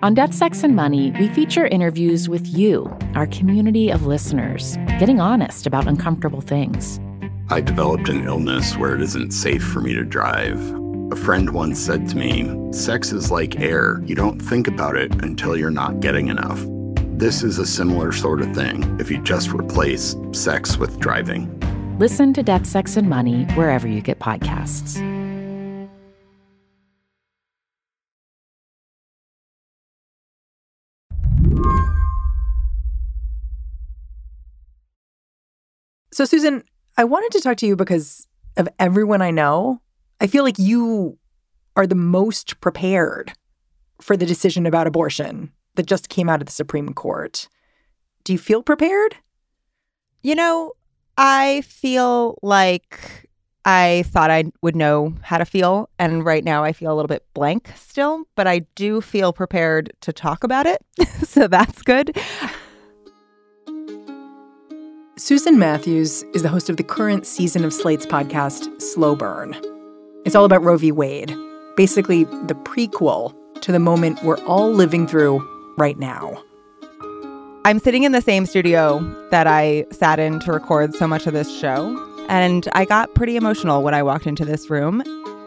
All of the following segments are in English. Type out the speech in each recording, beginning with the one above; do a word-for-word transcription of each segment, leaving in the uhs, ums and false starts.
On Death, Sex, and Money, we feature interviews with you, our community of listeners, getting honest about uncomfortable things. I developed an illness where it isn't safe for me to drive. A friend once said to me, sex is like air. You don't think about it until you're not getting enough. This is a similar sort of thing if you just replace sex with driving. Listen to Death, Sex, and Money wherever you get podcasts. So, Susan, I wanted to talk to you because of everyone I know. I feel like you are the most prepared for the decision about abortion that just came out of the Supreme Court. Do you feel prepared? You know, I feel like I thought I would know how to feel. And right now I feel a little bit blank still, but I do feel prepared to talk about it. So that's good. Susan Matthews is the host of the current season of Slate's podcast, Slow Burn. It's all about Roe v. Wade, basically the prequel to the moment we're all living through right now. I'm sitting in the same studio that I sat in to record so much of this show, and I got pretty emotional when I walked into this room.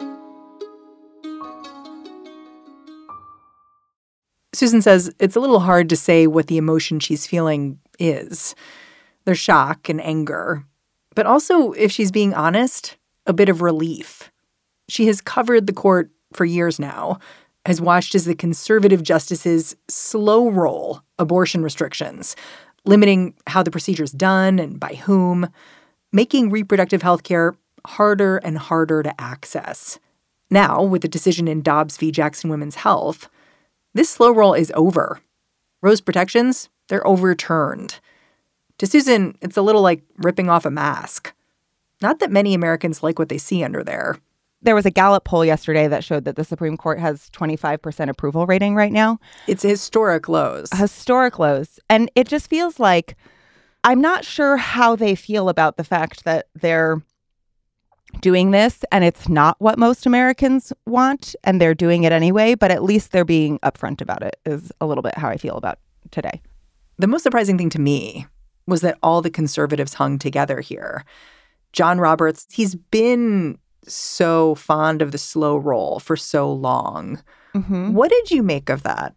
Susan says it's a little hard to say what the emotion she's feeling is. There's shock and anger, but also, if she's being honest, a bit of relief. She has covered the court for years now, has watched as the conservative justices slow roll abortion restrictions, limiting how the procedure's done and by whom, making reproductive health care harder and harder to access. Now, with the decision in Dobbs v. Jackson Women's Health, this slow roll is over. Roe's protections, they're overturned. To Susan, it's a little like ripping off a mask. Not that many Americans like what they see under there. There was a Gallup poll yesterday that showed that the Supreme Court has twenty-five percent approval rating right now. It's historic lows. Historic lows. And it just feels like I'm not sure how they feel about the fact that they're doing this and it's not what most Americans want and they're doing it anyway, but at least they're being upfront about it is a little bit how I feel about today. The most surprising thing to me was that all the conservatives hung together here. John Roberts, he's been so fond of the slow roll for so long. Mm-hmm. What did you make of that?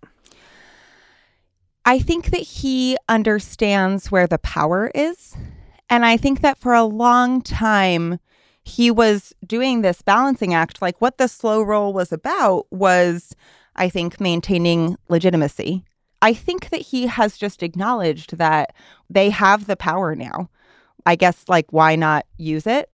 I think that he understands where the power is. And I think that for a long time, he was doing this balancing act. Like what the slow roll was about was, I think, maintaining legitimacy. I think that he has just acknowledged that they have the power now. I guess, like, why not use it?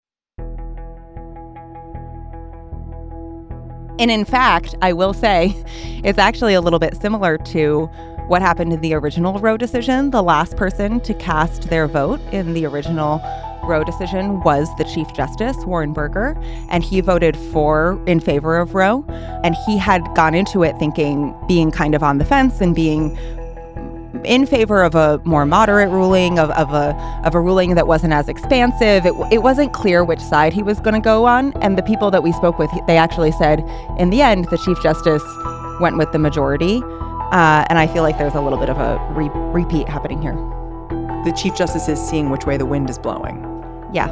And in fact, I will say, it's actually a little bit similar to what happened in the original Roe decision. The last person to cast their vote in the original Roe decision was the Chief Justice, Warren Burger, and he voted for in favor of Roe. And he had gone into it thinking, being kind of on the fence and being in favor of a more moderate ruling, of, of a of a ruling that wasn't as expansive. It, it wasn't clear which side he was going to go on. And the people that we spoke with, they actually said, in the end, the Chief Justice went with the majority. Uh, and I feel like there's a little bit of a re- repeat happening here. The Chief Justice is seeing which way the wind is blowing. Yeah.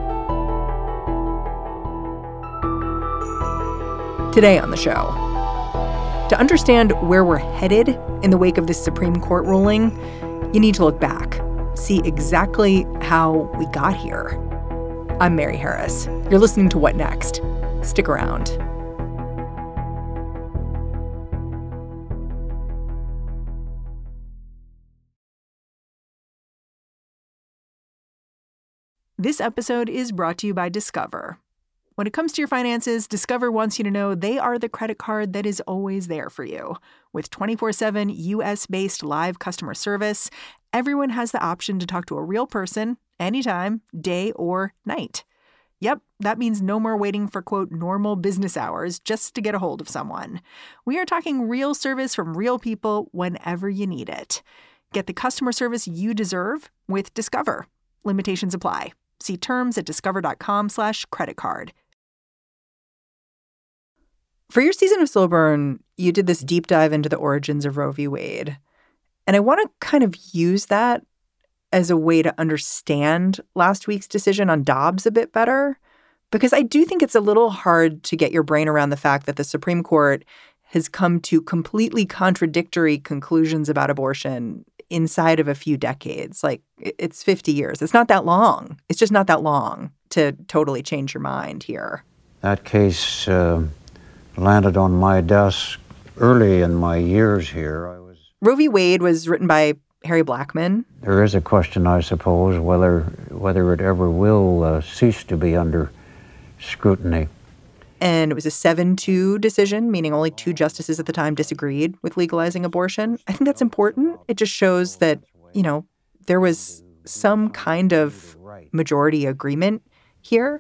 Today on the show, to understand where we're headed in the wake of this Supreme Court ruling, you need to look back, see exactly how we got here. I'm Mary Harris. You're listening to What Next? Stick around. This episode is brought to you by Discover. When it comes to your finances, Discover wants you to know they are the credit card that is always there for you. With twenty-four seven U S-based live customer service, everyone has the option to talk to a real person anytime, day or night. Yep, that means no more waiting for, quote, normal business hours just to get a hold of someone. We are talking real service from real people whenever you need it. Get the customer service you deserve with Discover. Limitations apply. See terms at discover.com slash credit card. For your season of Slow Burn, you did this deep dive into the origins of Roe v. Wade. And I want to kind of use that as a way to understand last week's decision on Dobbs a bit better, because I do think it's a little hard to get your brain around the fact that the Supreme Court has come to completely contradictory conclusions about abortion inside of a few decades. Like, it's fifty years. It's not that long. It's just not that long to totally change your mind here. That case uh, landed on my desk early in my years here. I was Roe v. Wade was written by Harry Blackmun. There is a question, I suppose, whether whether it ever will uh, cease to be under scrutiny. And it was a seven two decision, meaning only two justices at the time disagreed with legalizing abortion. I think that's important. It just shows that, you know, there was some kind of majority agreement here.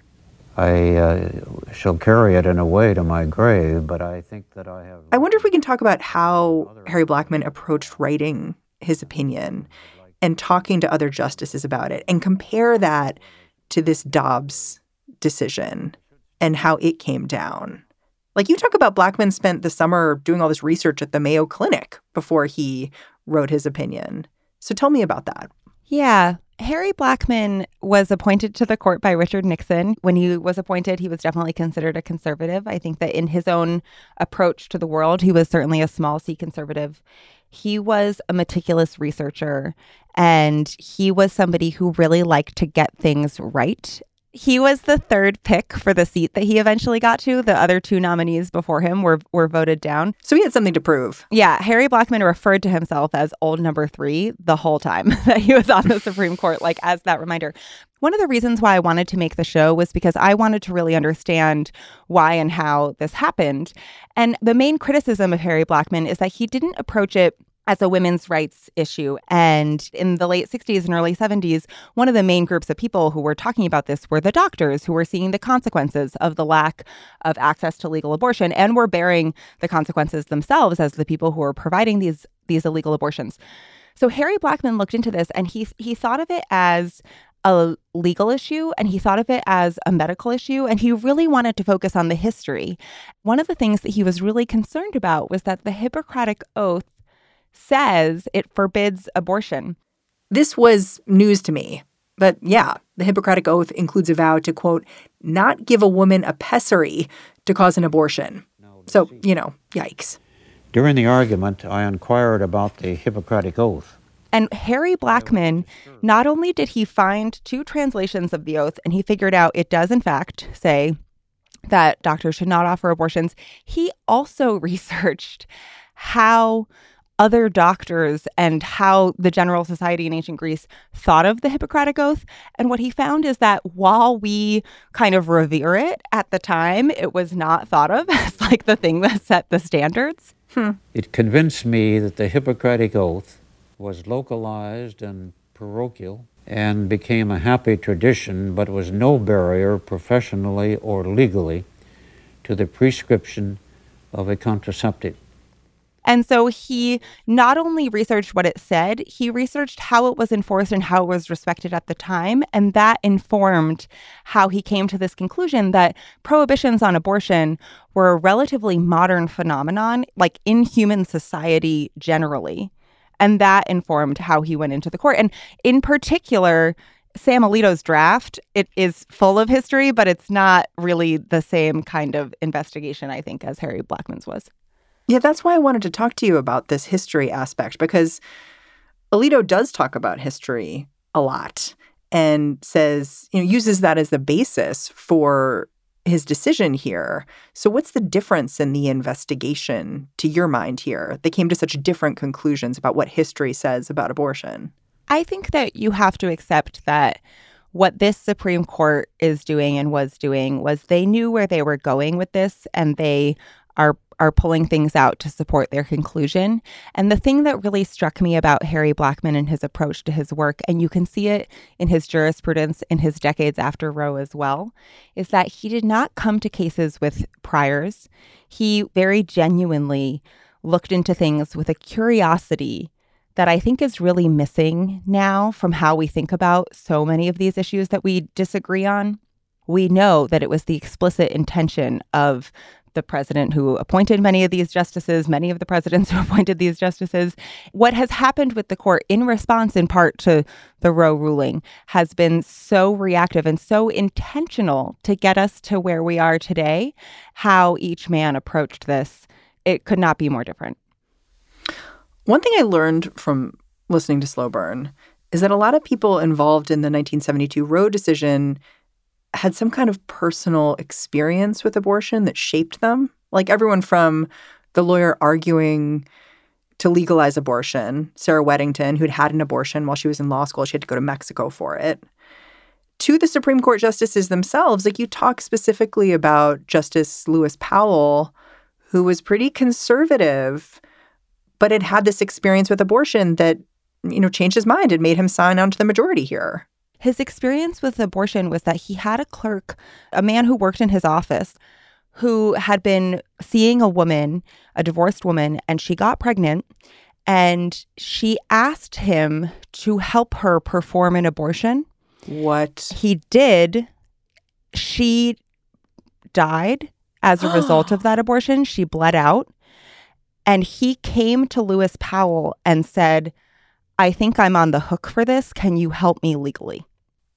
I uh, shall carry it in a way to my grave, but I think that I have... I wonder if we can talk about how Harry Blackmun approached writing his opinion and talking to other justices about it and compare that to this Dobbs decision and how it came down. Like, you talk about Blackmun spent the summer doing all this research at the Mayo Clinic before he wrote his opinion. So tell me about that. Yeah. Harry Blackmun was appointed to the court by Richard Nixon. When he was appointed, he was definitely considered a conservative. I think that in his own approach to the world, he was certainly a small c conservative. He was a meticulous researcher, and he was somebody who really liked to get things right. He was the third pick for the seat that he eventually got to. The other two nominees before him were were voted down. So he had something to prove. Yeah, Harry Blackmun referred to himself as old number three the whole time that he was on the Supreme Court, like as that reminder. One of the reasons why I wanted to make the show was because I wanted to really understand why and how this happened. And the main criticism of Harry Blackmun is that he didn't approach it as a women's rights issue. And in the late sixties and early seventies, one of the main groups of people who were talking about this were the doctors who were seeing the consequences of the lack of access to legal abortion and were bearing the consequences themselves as the people who were providing these these illegal abortions. So Harry Blackmun looked into this, and he he thought of it as a legal issue, and he thought of it as a medical issue, and he really wanted to focus on the history. One of the things that he was really concerned about was that the Hippocratic Oath says it forbids abortion. This was news to me. But yeah, the Hippocratic Oath includes a vow to, quote, not give a woman a pessary to cause an abortion. So, you know, yikes. During the argument, I inquired about the Hippocratic Oath. And Harry Blackmun, not only did he find two translations of the oath, and he figured out it does, in fact, say that doctors should not offer abortions, he also researched how other doctors and how the General Society in ancient Greece thought of the Hippocratic Oath. And what he found is that while we kind of revere it at the time, it was not thought of as like the thing that set the standards. Hmm. It convinced me that the Hippocratic Oath was localized and parochial and became a happy tradition, but was no barrier professionally or legally to the prescription of a contraceptive. And so he not only researched what it said, he researched how it was enforced and how it was respected at the time. And that informed how he came to this conclusion that prohibitions on abortion were a relatively modern phenomenon, like in human society generally. And that informed how he went into the court. And in particular, Sam Alito's draft, it is full of history, but it's not really the same kind of investigation, I think, as Harry Blackmun's was. Yeah, that's why I wanted to talk to you about this history aspect, because Alito does talk about history a lot and says, you know, uses that as the basis for his decision here. So what's the difference in the investigation to your mind here? They came to such different conclusions about what history says about abortion. I think that you have to accept that what this Supreme Court is doing and was doing was they knew where they were going with this, and they are are pulling things out to support their conclusion. And the thing that really struck me about Harry Blackmun and his approach to his work, and you can see it in his jurisprudence in his decades after Roe as well, is that he did not come to cases with priors. He very genuinely looked into things with a curiosity that I think is really missing now from how we think about so many of these issues that we disagree on. We know that it was the explicit intention of the president who appointed many of these justices, many of the presidents who appointed these justices. What has happened with the court in response in part to the Roe ruling has been so reactive and so intentional to get us to where we are today. How each man approached this, it could not be more different. One thing I learned from listening to Slow Burn is that a lot of people involved in the nineteen seventy-two Roe decision had some kind of personal experience with abortion that shaped them. Like everyone from the lawyer arguing to legalize abortion, Sarah Weddington, who'd had an abortion while she was in law school, she had to go to Mexico for it, to the Supreme Court justices themselves. Like you talk specifically about Justice Lewis Powell, who was pretty conservative, but had had this experience with abortion that, you know, changed his mind and made him sign on to the majority here. His experience with abortion was that he had a clerk, a man who worked in his office, who had been seeing a woman, a divorced woman, and she got pregnant. And she asked him to help her perform an abortion. What? He did. She died as a result of that abortion. She bled out. And he came to Lewis Powell and said, I think I'm on the hook for this. Can you help me legally?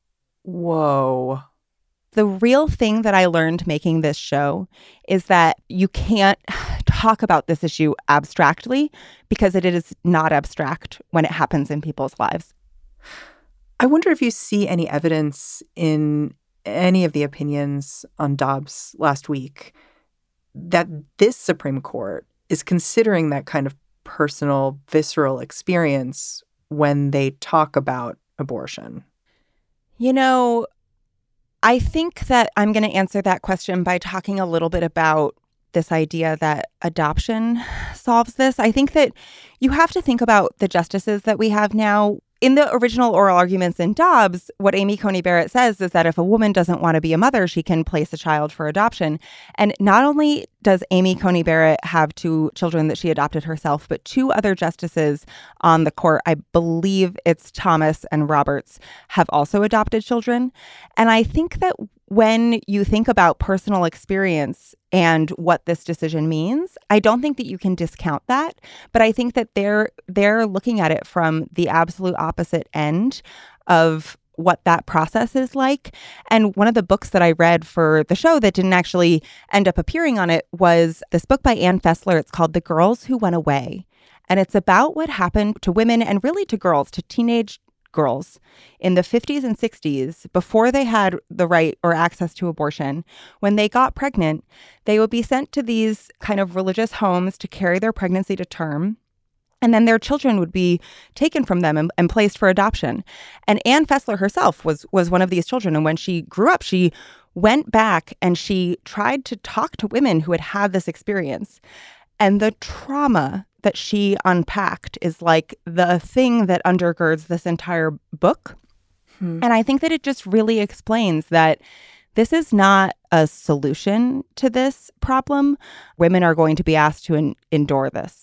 Whoa. The real thing that I learned making this show is that you can't talk about this issue abstractly because it is not abstract when it happens in people's lives. I wonder if you see any evidence in any of the opinions on Dobbs last week that this Supreme Court is considering that kind of personal, visceral experience when they talk about abortion. You know, I think that I'm going to answer that question by talking a little bit about this idea that adoption solves this. I think that you have to think about the justices that we have now. In the original oral arguments in Dobbs, what Amy Coney Barrett says is that if a woman doesn't want to be a mother, she can place a child for adoption. And not only does Amy Coney Barrett have two children that she adopted herself, but two other justices on the court, I believe it's Thomas and Roberts, have also adopted children. And I think that when you think about personal experience and what this decision means, I don't think that you can discount that. But I think that they're they're looking at it from the absolute opposite end of what that process is like. And one of the books that I read for the show that didn't actually end up appearing on it was this book by Ann Fessler. It's called The Girls Who Went Away. And it's about what happened to women and really to girls, to teenage girls in the fifties and sixties, before they had the right or access to abortion. When they got pregnant, they would be sent to these kind of religious homes to carry their pregnancy to term. And then their children would be taken from them and, and placed for adoption. And Ann Fessler herself was was one of these children. And when she grew up, she went back and she tried to talk to women who had had this experience. And the trauma that she unpacked is like the thing that undergirds this entire book. Hmm. And I think that it just really explains that this is not a solution to this problem. Women are going to be asked to en- endure this.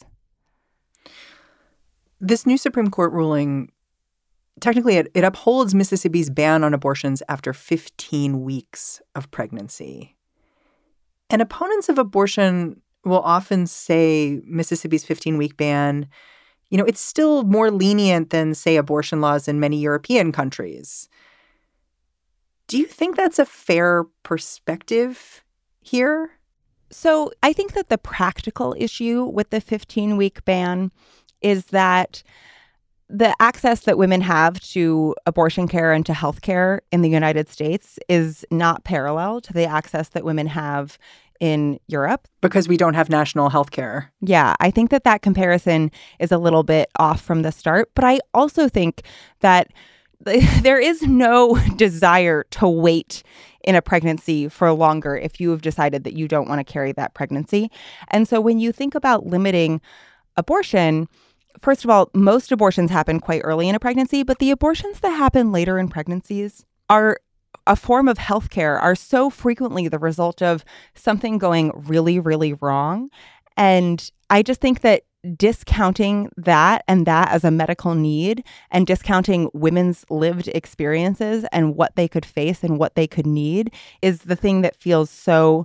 This new Supreme Court ruling, technically it, it upholds Mississippi's ban on abortions after fifteen weeks of pregnancy. And opponents of abortion will often say Mississippi's fifteen-week ban, you know, it's still more lenient than, say, abortion laws in many European countries. Do you think that's a fair perspective here? So I think that the practical issue with the fifteen-week ban is that the access that women have to abortion care and to health care in the United States is not parallel to the access that women have in Europe. Because we don't have national health care. Yeah, I think that that comparison is a little bit off from the start. But I also think that there is no desire to wait in a pregnancy for longer if you have decided that you don't want to carry that pregnancy. And so when you think about limiting abortion, first of all, most abortions happen quite early in a pregnancy, but the abortions that happen later in pregnancies are a form of healthcare, are so frequently the result of something going really, really wrong. And I just think that discounting that and that as a medical need and discounting women's lived experiences and what they could face and what they could need is the thing that feels so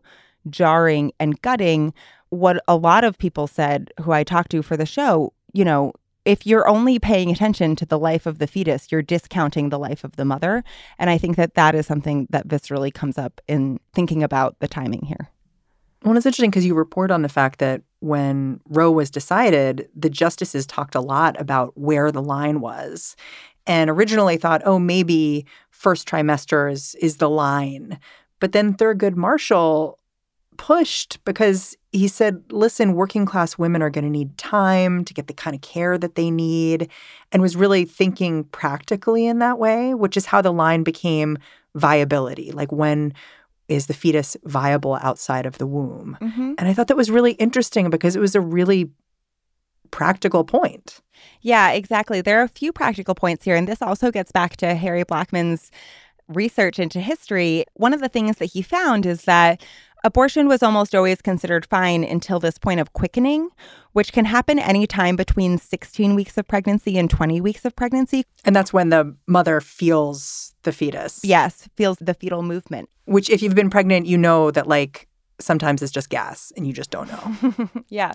jarring and gutting. What a lot of people said who I talked to for the show, you know, if you're only paying attention to the life of the fetus, you're discounting the life of the mother. And I think that that is something that viscerally comes up in thinking about the timing here. Well, it's interesting because you report on the fact that when Roe was decided, the justices talked a lot about where the line was and originally thought, oh, maybe first trimesters is the line. But then Thurgood Marshall pushed because he said, listen, working class women are going to need time to get the kind of care that they need, and was really thinking practically in that way, which is how the line became viability. Like, when is the fetus viable outside of the womb? Mm-hmm. And I thought that was really interesting because it was a really practical point. Yeah, exactly. There are a few practical points here. And this also gets back to Harry Blackman's research into history. One of the things that he found is that abortion was almost always considered fine until this point of quickening, which can happen anytime between sixteen weeks of pregnancy and twenty weeks of pregnancy. And that's when the mother feels the fetus. Yes, feels the fetal movement. Which, if you've been pregnant, you know that, like, sometimes it's just gas and you just don't know. Yeah.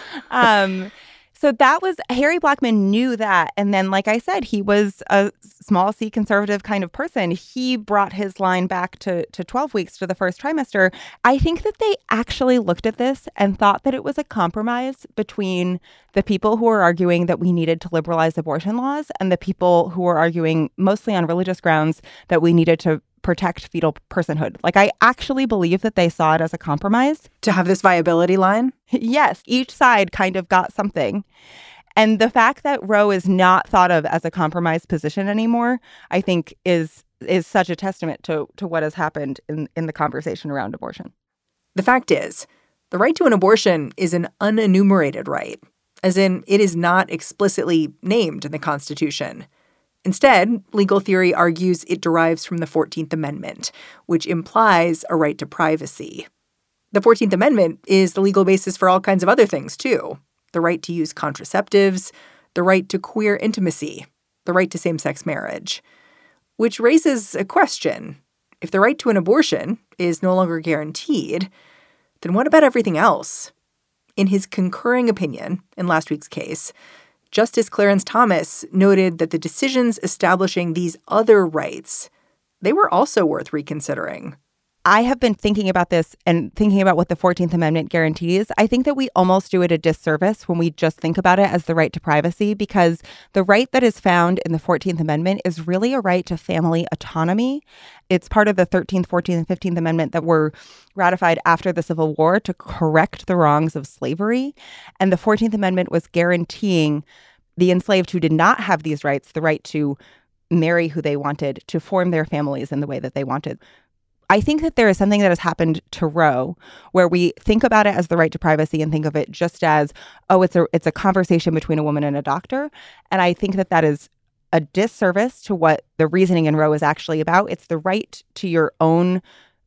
um, so that was, Harry Blackman knew that. And then, like I said, he was a small c conservative kind of person. He brought his line back to, to twelve weeks to the first trimester. I think that they actually looked at this and thought that it was a compromise between the people who were arguing that we needed to liberalize abortion laws and the people who were arguing, mostly on religious grounds, that we needed to protect fetal personhood. Like, I actually believe that they saw it as a compromise. To have this viability line? Yes. Each side kind of got something. And the fact that Roe is not thought of as a compromise position anymore, I think is is such a testament to, to what has happened in, in the conversation around abortion. The fact is, the right to an abortion is an unenumerated right, as in it is not explicitly named in the Constitution. Instead, legal theory argues it derives from the fourteenth Amendment, which implies a right to privacy. The fourteenth Amendment is the legal basis for all kinds of other things, too. The right to use contraceptives, the right to queer intimacy, the right to same-sex marriage. Which raises a question. If the right to an abortion is no longer guaranteed, then what about everything else? In his concurring opinion in last week's case, Justice Clarence Thomas noted that the decisions establishing these other rights, they were also worth reconsidering. I have been thinking about this and thinking about what the fourteenth Amendment guarantees. I think that we almost do it a disservice when we just think about it as the right to privacy, because the right that is found in the fourteenth Amendment is really a right to family autonomy. It's part of the thirteenth, fourteenth, and fifteenth Amendment that were ratified after the Civil War to correct the wrongs of slavery. And the fourteenth Amendment was guaranteeing the enslaved who did not have these rights the right to marry who they wanted, to form their families in the way that they wanted. I think that there is something that has happened to Roe where we think about it as the right to privacy and think of it just as, oh, it's a it's a conversation between a woman and a doctor. And I think that that is a disservice to what the reasoning in Roe is actually about. It's the right to your own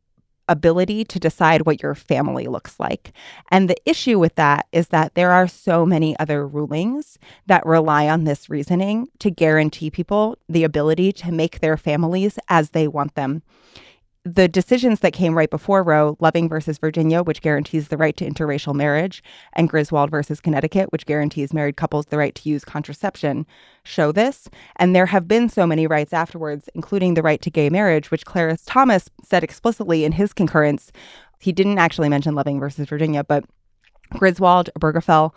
ability to decide what your family looks like. And the issue with that is that there are so many other rulings that rely on this reasoning to guarantee people the ability to make their families as they want them. The decisions that came right before Roe, Loving versus Virginia, which guarantees the right to interracial marriage, and Griswold versus Connecticut, which guarantees married couples the right to use contraception, show this. And there have been so many rights afterwards, including the right to gay marriage, which Clarence Thomas said explicitly in his concurrence. He didn't actually mention Loving versus Virginia, but Griswold, Obergefell,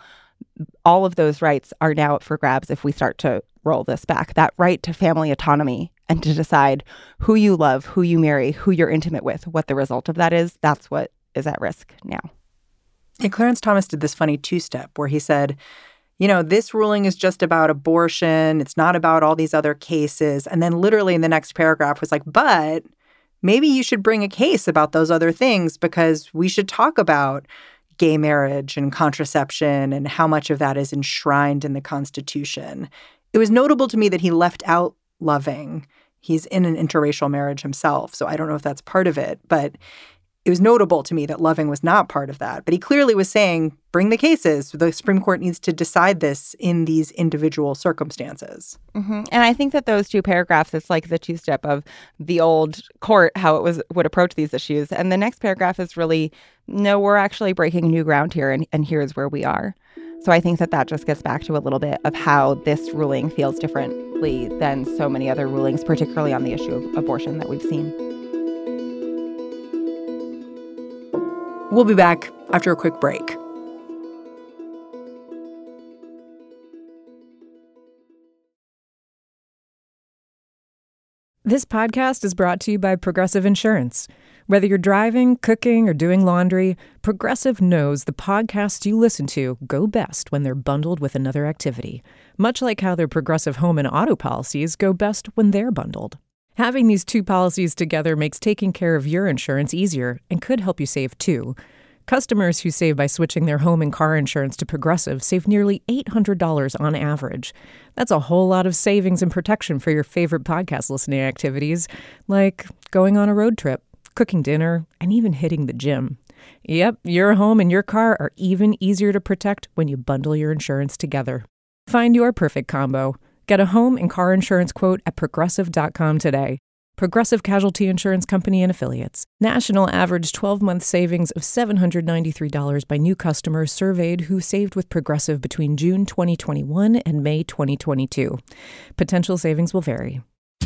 all of those rights are now up for grabs if we start to roll this back. That right to family autonomy and to decide who you love, who you marry, who you're intimate with, what the result of that is, that's what is at risk now. And Clarence Thomas did this funny two-step where he said, you know, this ruling is just about abortion. It's not about all these other cases. And then literally in the next paragraph was like, but maybe you should bring a case about those other things because we should talk about gay marriage and contraception and how much of that is enshrined in the Constitution. It was notable to me that he left out Loving. He's in an interracial marriage himself, so I don't know if that's part of it. But It was notable to me that Loving was not part of that, but he clearly was saying, bring the cases. The Supreme Court needs to decide this in these individual circumstances. Mm-hmm. And I think that those two paragraphs, it's like the two-step of the old court, how it was would approach these issues. And the next paragraph is really, no, we're actually breaking new ground here, and, and here's where we are. So I think that that just gets back to a little bit of how this ruling feels differently than so many other rulings, particularly on the issue of abortion that we've seen. We'll be back after a quick break. This podcast is brought to you by Progressive Insurance. Whether you're driving, cooking, or doing laundry, Progressive knows the podcasts you listen to go best when they're bundled with another activity, much like how their Progressive home and auto policies go best when they're bundled. Having these two policies together makes taking care of your insurance easier and could help you save too. Customers who save by switching their home and car insurance to Progressive save nearly eight hundred dollars on average. That's a whole lot of savings and protection for your favorite podcast listening activities, like going on a road trip, cooking dinner, and even hitting the gym. Yep, your home and your car are even easier to protect when you bundle your insurance together. Find your perfect combo. Get a home and car insurance quote at progressive dot com today. Progressive Casualty Insurance Company and Affiliates. National average twelve-month savings of seven hundred ninety-three dollars by new customers surveyed who saved with Progressive between June twenty twenty-one and May twenty twenty-two. Potential savings will vary.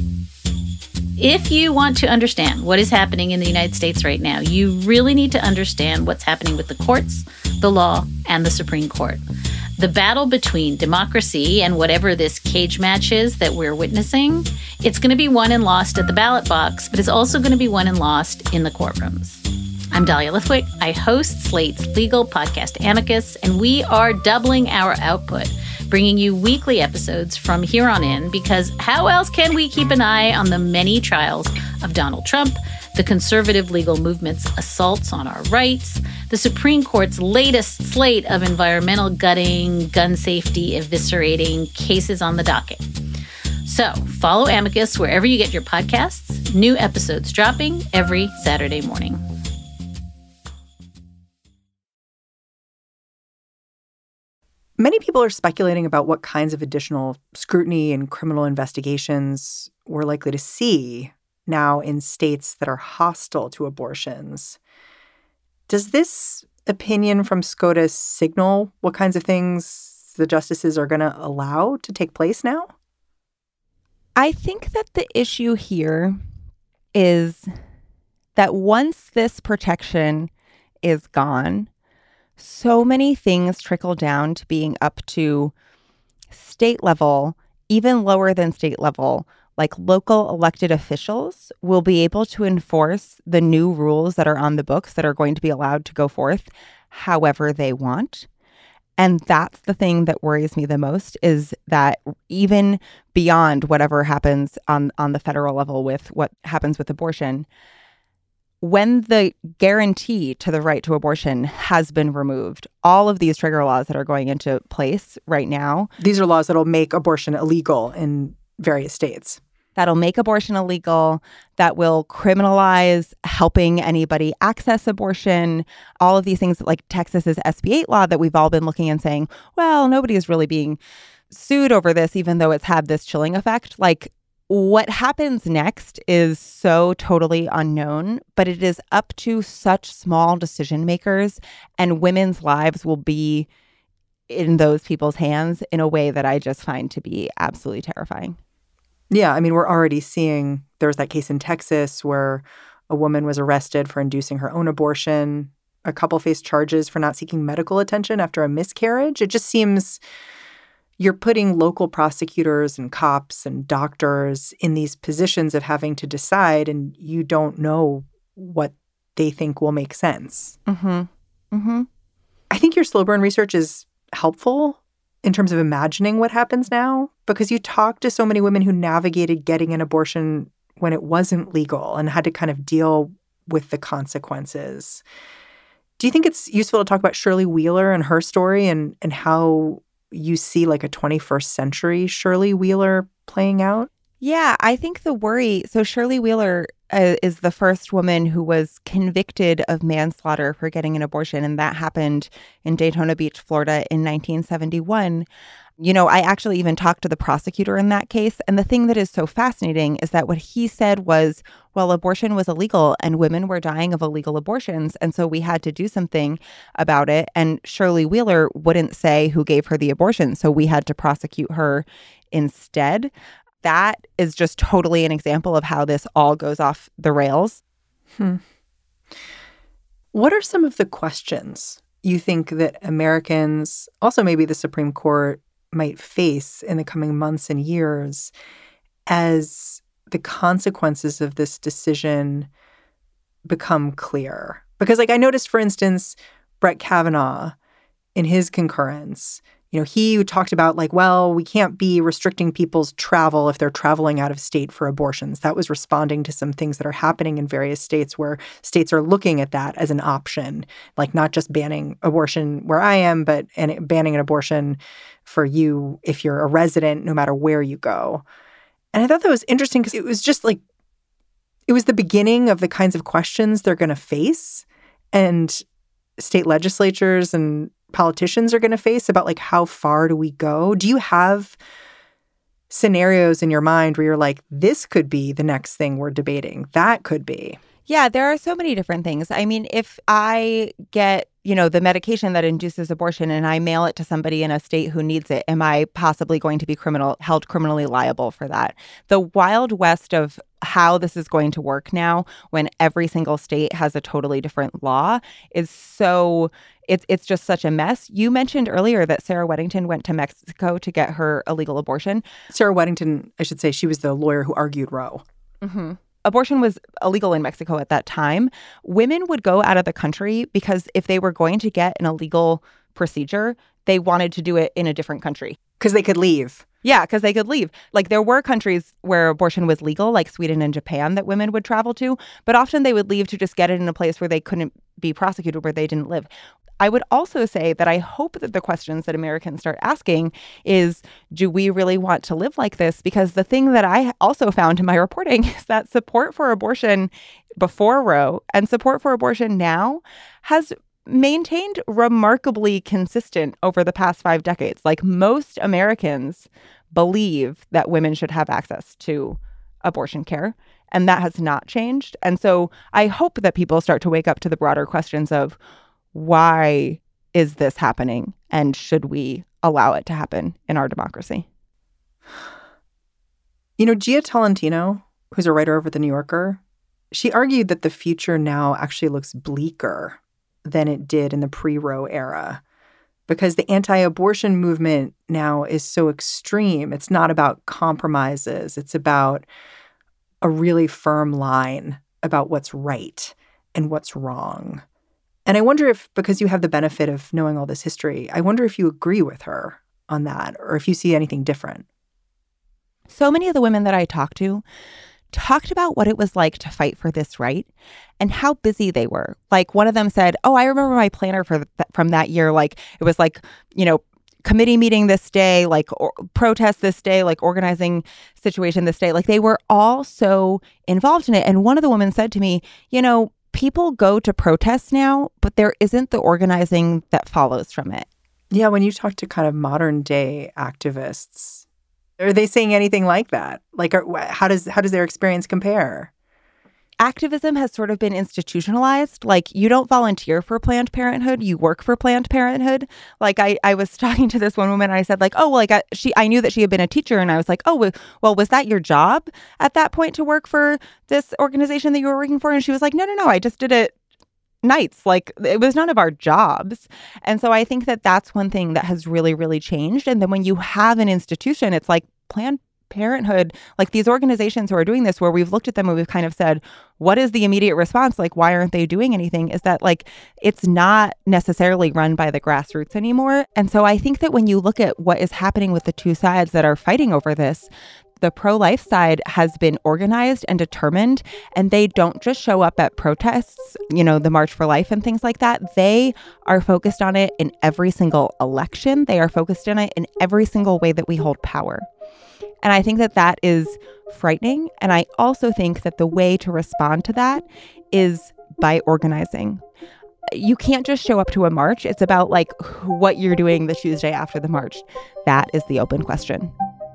If you want to understand what is happening in the United States right now, you really need to understand what's happening with the courts, the law, and the Supreme Court. The battle between democracy and whatever this cage match is that we're witnessing, it's going to be won and lost at the ballot box, but it's also going to be won and lost in the courtrooms. I'm Dahlia Lithwick. I host Slate's legal podcast Amicus, and we are doubling our output, bringing you weekly episodes from here on in, because how else can we keep an eye on the many trials of Donald Trump, the conservative legal movement's assaults on our rights, the Supreme Court's latest slate of environmental gutting, gun safety eviscerating cases on the docket. So follow Amicus wherever you get your podcasts. New episodes dropping every Saturday morning. Many people are speculating about what kinds of additional scrutiny and criminal investigations we're likely to see now in states that are hostile to abortions. Does this opinion from SCOTUS signal what kinds of things the justices are going to allow to take place now? I think that the issue here is that once this protection is gone, so many things trickle down to being up to state level, even lower than state level, like local elected officials will be able to enforce the new rules that are on the books that are going to be allowed to go forth however they want. And that's the thing that worries me the most, is that even beyond whatever happens on, on the federal level with what happens with abortion, when the guarantee to the right to abortion has been removed, all of these trigger laws that are going into place right now. These are laws that'll make abortion illegal in various states. That'll make abortion illegal, that will criminalize helping anybody access abortion, all of these things like Texas's S B eight law that we've all been looking and saying, well, nobody is really being sued over this, even though it's had this chilling effect. Like, what happens next is so totally unknown, but it is up to such small decision makers, and women's lives will be in those people's hands in a way that I just find to be absolutely terrifying. Yeah, I mean, we're already seeing, there was that case in Texas where a woman was arrested for inducing her own abortion. A couple faced charges for not seeking medical attention after a miscarriage. It just seems you're putting local prosecutors and cops and doctors in these positions of having to decide, and you don't know what they think will make sense. Mm-hmm. Mm-hmm. I think your slow burn research is helpful in terms of imagining what happens now, because you talk to so many women who navigated getting an abortion when it wasn't legal and had to kind of deal with the consequences. Do you think it's useful to talk about Shirley Wheeler and her story and, and how you see like a twenty-first century Shirley Wheeler playing out? Yeah, I think the worry, so Shirley Wheeler uh, is the first woman who was convicted of manslaughter for getting an abortion, and that happened in Daytona Beach, Florida in nineteen seventy-one. You know, I actually even talked to the prosecutor in that case. And the thing that is so fascinating is that what he said was, well, abortion was illegal and women were dying of illegal abortions. And so we had to do something about it. And Shirley Wheeler wouldn't say who gave her the abortion. So we had to prosecute her instead. That is just totally an example of how this all goes off the rails. Hmm. What are some of the questions you think that Americans, also maybe the Supreme Court, might face in the coming months and years as the consequences of this decision become clear? Because, like, I noticed, for instance, Brett Kavanaugh, in his concurrence, you know, he talked about, like, well, we can't be restricting people's travel if they're traveling out of state for abortions. That was responding to some things that are happening in various states where states are looking at that as an option, like not just banning abortion where I am, but and banning an abortion for you if you're a resident, no matter where you go. And I thought that was interesting because it was just like, it was the beginning of the kinds of questions they're going to face and state legislatures and politicians are going to face about, like, how far do we go? Do you have scenarios in your mind where you're like, this could be the next thing we're debating? That could be. Yeah, there are so many different things. I mean, if I get, you know, the medication that induces abortion and I mail it to somebody in a state who needs it, am I possibly going to be criminal held criminally liable for that? The wild west of how this is going to work now, when every single state has a totally different law, is so it's it's just such a mess. You mentioned earlier that Sarah Weddington went to Mexico to get her illegal abortion. Sarah Weddington, I should say, she was the lawyer who argued Roe. Mm-hmm. Abortion was illegal in Mexico at that time. Women would go out of the country because if they were going to get an illegal procedure, they wanted to do it in a different country. Because they could leave. Yeah, because they could leave. Like, there were countries where abortion was legal, like Sweden and Japan, that women would travel to. But often they would leave to just get it in a place where they couldn't be prosecuted, where they didn't live. I would also say that I hope that the questions that Americans start asking is, do we really want to live like this? Because the thing that I also found in my reporting is that support for abortion before Roe and support for abortion now has maintained remarkably consistent over the past five decades. Like, most Americans believe that women should have access to abortion care, and that has not changed. And so I hope that people start to wake up to the broader questions of, why is this happening? And should we allow it to happen in our democracy? You know, Gia Tolentino, who's a writer over at The New Yorker, she argued that the future now actually looks bleaker than it did in the pre-Roe era because the anti-abortion movement now is so extreme. It's not about compromises. It's about a really firm line about what's right and what's wrong. And I wonder if, because you have the benefit of knowing all this history, I wonder if you agree with her on that or if you see anything different. So many of the women that I talked to talked about what it was like to fight for this right and how busy they were. Like, one of them said, oh, I remember my planner for th- from that year. Like, it was like, you know, committee meeting this day, like or, protest this day, like organizing situation this day. Like, they were all so involved in it. And one of the women said to me, you know, people go to protests now, but there isn't the organizing that follows from it. Yeah, when you talk to kind of modern day activists, are they saying anything like that? Like, are, how does how does their experience compare? Activism has sort of been institutionalized. Like, you don't volunteer for Planned Parenthood, you work for Planned Parenthood. Like, I, I was talking to this one woman and I said, like, oh, like I, she, I knew that she had been a teacher. And I was like, oh, well, was that your job at that point to work for this organization that you were working for? And she was like, no, no, no, I just did it nights. Like, it was none of our jobs. And so I think that that's one thing that has really, really changed. And then when you have an institution, it's like Planned Parenthood, like these organizations who are doing this, where we've looked at them and we've kind of said, what is the immediate response? Like, why aren't they doing anything? Is that, like, it's not necessarily run by the grassroots anymore. And so I think that when you look at what is happening with the two sides that are fighting over this, the pro-life side has been organized and determined, and they don't just show up at protests, you know, the March for Life and things like that. They are focused on it in every single election. They are focused on it in every single way that we hold power. And I think that that is frightening. And I also think that the way to respond to that is by organizing. You can't just show up to a march. It's about like what you're doing the Tuesday after the march. That is the open question.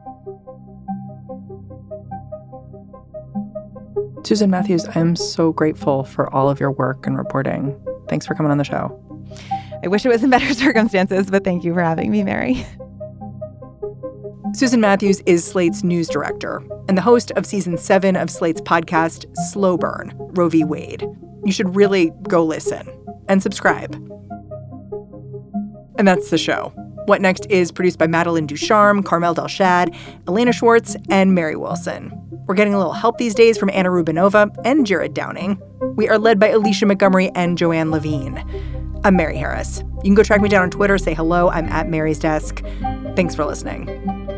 Susan Matthews, I'm so grateful for all of your work and reporting. Thanks for coming on the show. I wish it was in better circumstances, but thank you for having me, Mary. Susan Matthews is Slate's news director and the host of season seven of Slate's podcast, Slow Burn, Roe v. Wade. You should really go listen and subscribe. And that's the show. What Next is produced by Madeline Ducharme, Carmel Delshad, Elena Schwartz, and Mary Wilson. We're getting a little help these days from Anna Rubinova and Jared Downing. We are led by Alicia Montgomery and Joanne Levine. I'm Mary Harris. You can go track me down on Twitter, say hello. I'm at Mary's Desk. Thanks for listening.